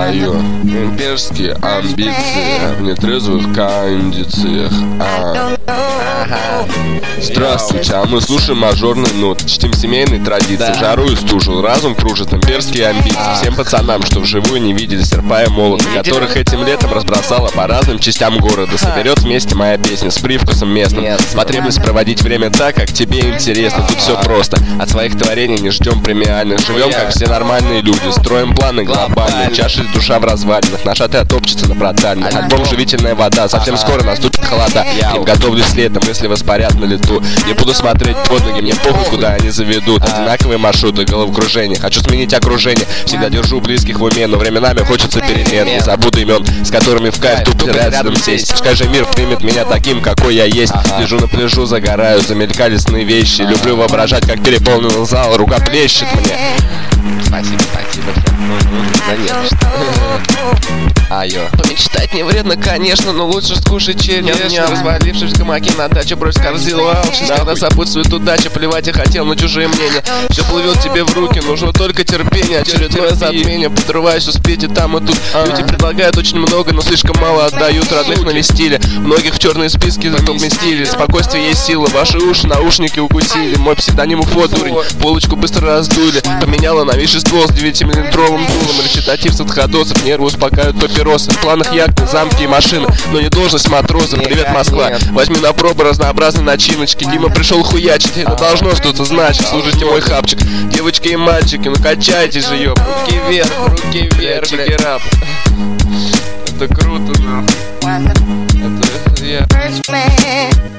Айо, имперские амбиции в нетрезвых кондициях. Здравствуйте, а мы слушаем мажорные ноты, чтим семейные традиции, жару и стужу, разум кружит имперские амбиции. Всем пацанам, что вживую не видели серпа и молота, которых этим летом разбросала по разным частям города, соберет вместе моя песня с привкусом местным. Потребность проводить время так, как тебе интересно, тут все просто. От своих творений не ждем премиальных, живем как все нормальные люди, строим планы глобальные, чаша душа в развалинах, наш отряд топчется на брутальных. Альбом «Живительная вода», совсем скоро наступит холода. Я готовлюсь летом, мысли воспарят на лету. Не буду смотреть под ноги, мне похуй, куда они заведут. Одинаковые маршруты, головокружение. Хочу сменить окружение, всегда держу близких в уме, но временами хочется перемен. Не забуду имен, с которыми в кайф тут рядом сесть. Пускай же мир примет меня таким, какой я есть. Лежу на пляжу, загораю, замелькали сны вещи. Люблю воображать, как переполнен зал, рука плещет мне. Спасибо Айо. Помечтать не вредно, конечно, но лучше скушать черешню. Развалившись в гамаке на даче, брось корзину алчность. Когда сопутствует удача, плевать я хотел на чужие мнения. Все плывет тебе в руки, нужно только терпение. Очередное затмение, подрываюсь успеть и там, и тут. Люди предлагают очень много, но слишком мало отдают. Родных навестили, многих в черные списки поместили. Спокойствие есть сила, ваши уши наушники укусили. Мой псевдоним Уфо, дурень, полочку быстро раздули. Поменяла новейший ствол с 9-миллиметровым дулом. Речитатив с отходосов, нервы успокаивают папиросы. В планах яхты, замки и машины, но не должность матроса. Привет, Москва, возьми на пробу разнообразные начиночки. Дима пришел хуячить, это должно что-то значить. Слушайте мой хапчик, девочки и мальчики, ну качайтесь же, ёб. Руки вверх, чекерап. Это круто, нахуй. Это я.